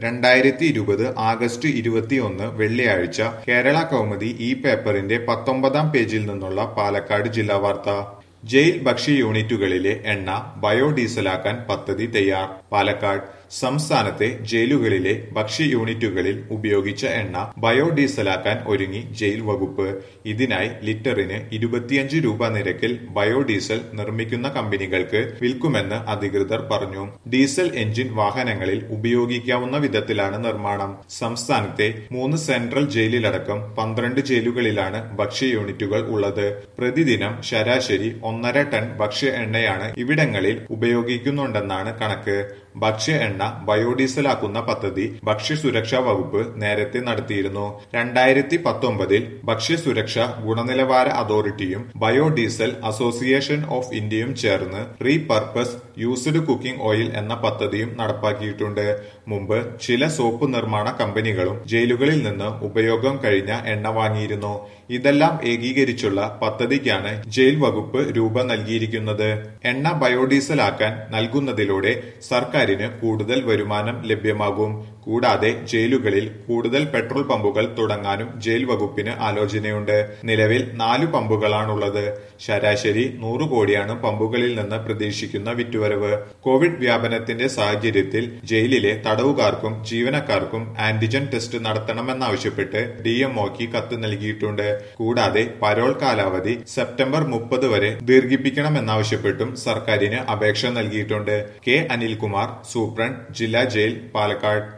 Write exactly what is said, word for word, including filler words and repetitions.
രണ്ടായിരത്തി ഇരുപത് ആഗസ്റ്റ് ഇരുപത്തിയൊന്ന് വെള്ളിയാഴ്ച കേരള കൗമുദി ഈ പേപ്പറിന്റെ പത്തൊമ്പതാം പേജിൽ നിന്നുള്ള പാലക്കാട് ജില്ലാ വാർത്ത. ജയിൽ ഭക്ഷ്യ യൂണിറ്റുകളിലെ എണ്ണ ബയോഡീസലാക്കാൻ പദ്ധതി തയ്യാർ. പാലക്കാട് സംസ്ഥാനത്തെ ജയിലുകളിലെ ഭക്ഷ്യ യൂണിറ്റുകളിൽ ഉപയോഗിച്ച എണ്ണ ബയോഡീസലാക്കാൻ ഒരുങ്ങി ജയിൽ വകുപ്പ്. ഇതിനായി ലിറ്ററിന് ഇരുപത്തിയഞ്ച് രൂപ നിരക്കിൽ ബയോഡീസൽ നിർമ്മിക്കുന്ന കമ്പനികൾക്ക് വിൽക്കുമെന്ന് അധികൃതർ പറഞ്ഞു. ഡീസൽ എഞ്ചിൻ വാഹനങ്ങളിൽ ഉപയോഗിക്കാവുന്ന വിധത്തിലാണ് നിർമ്മാണം. സംസ്ഥാനത്തെ മൂന്ന് സെൻട്രൽ ജയിലിലടക്കം പന്ത്രണ്ട് ജയിലുകളിലാണ് ഭക്ഷ്യ യൂണിറ്റുകൾ ഉള്ളത്. പ്രതിദിനം ശരാശരി ഒന്നര ടൺ ഭക്ഷ്യ എണ്ണയാണ് ഇവിടങ്ങളിൽ ഉപയോഗിക്കുന്നുണ്ടെന്നാണ് കണക്ക്. ഭക്ഷ്യ എണ്ണ ബയോഡീസലാക്കുന്ന പദ്ധതി ഭക്ഷ്യസുരക്ഷാ വകുപ്പ് നേരത്തെ നടത്തിയിരുന്നു. രണ്ടായിരത്തി പത്തൊമ്പതിൽ ഭക്ഷ്യസുരക്ഷാ ഗുണനിലവാര അതോറിറ്റിയും ബയോഡീസൽ അസോസിയേഷൻ ഓഫ് ഇന്ത്യയും ചേർന്ന് റീപർപ്പസ് യൂസ്ഡ് കുക്കിംഗ് ഓയിൽ എന്ന പദ്ധതിയും നടപ്പാക്കിയിട്ടുണ്ട്. മുമ്പ് ചില സോപ്പ് നിർമ്മാണ കമ്പനികളും ജയിലുകളിൽ നിന്ന് ഉപയോഗം കഴിഞ്ഞ എണ്ണ വാങ്ങിയിരുന്നു. ഇതെല്ലാം ഏകീകരിച്ചുള്ള പദ്ധതിക്കാണ് ജയിൽ വകുപ്പ് രൂപ നൽകിയിരിക്കുന്നത്. എണ്ണ ബയോഡീസലാക്കാൻ നൽകുന്നതിലൂടെ സർക്കാരിന് കൂടുതൽ വരുമാനം ലഭ്യമാകും. കൂടാതെ ജയിലുകളിൽ കൂടുതൽ പെട്രോൾ പമ്പുകൾ തുടങ്ങാനും ജയിൽ വകുപ്പിന് ആലോചനയുണ്ട്. നിലവിൽ നാലു പമ്പുകളാണുള്ളത്. ശരാശരി നൂറ് കോടിയാണ് പമ്പുകളിൽ നിന്ന് പ്രതീക്ഷിക്കുന്ന വിറ്റുവരവ്. കോവിഡ് വ്യാപനത്തിന്റെ സാഹചര്യത്തിൽ ജയിലിലെ തടവുകാർക്കും ജീവനക്കാർക്കും ആന്റിജൻ ടെസ്റ്റ് നടത്തണമെന്നാവശ്യപ്പെട്ട് ഡിഎംഒക്ക് കത്ത് നൽകിയിട്ടുണ്ട്. കൂടാതെ പരോൾ കാലാവധി സെപ്റ്റംബർ മുപ്പത് വരെ ദീർഘിപ്പിക്കണമെന്നാവശ്യപ്പെട്ടും സർക്കാരിന് അപേക്ഷ നൽകിയിട്ടുണ്ട്. കെ അനിൽകുമാർ, സൂപ്രണ്ട്, ജില്ലാ ജയിൽ, പാലക്കാട്.